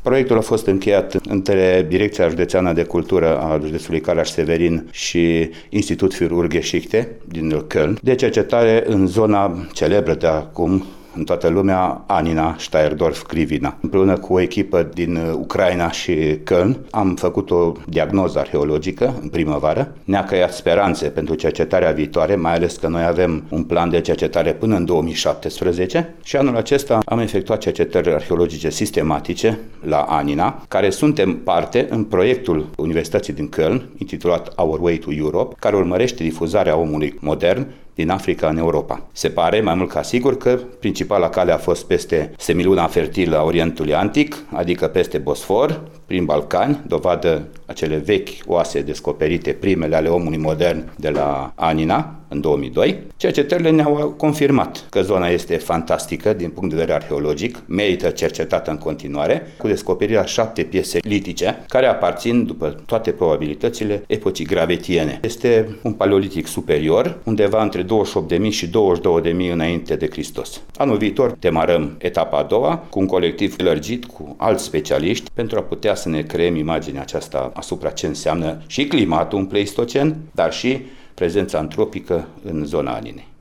Proiectul a fost încheiat între Direcția Județeană de Cultură a județului Caraș-Severin și Institut für Urgeschichte din Köln, de cercetare în zona celebră de acum în toată lumea, Anina, Steyerdorf, Krivina. Împreună cu o echipă din Ucraina și Köln am făcut o diagnoză arheologică în primăvară. Ne-a creat speranțe pentru cercetarea viitoare, mai ales că noi avem un plan de cercetare până în 2017 și anul acesta am efectuat cercetări arheologice sistematice la Anina, care suntem parte în proiectul Universității din Köln, intitulat Our Way to Europe, care urmărește difuzarea omului modern din Africa în Europa. Se pare, mai mult ca sigur, că principala cale a fost peste semiluna fertilă a Orientului Antic, adică peste Bosfor, prin Balcani, dovadă acele vechi oase descoperite, primele ale omului modern de la Anina, în 2002. Cercetările ne-au confirmat că zona este fantastică din punct de vedere arheologic, merită cercetată în continuare, cu descoperirea 7 piese litice, care aparțin, după toate probabilitățile, epocii gravetiene. Este un paleolitic superior, undeva între 28.000 și 22.000 înainte de Hristos. Anul viitor demarăm etapa a doua, cu un colectiv lărgit, cu alți specialiști, pentru a putea să ne creăm imaginea aceasta asupra ce înseamnă și climatul în Pleistocen, dar și prezența antropică în zona Aninei.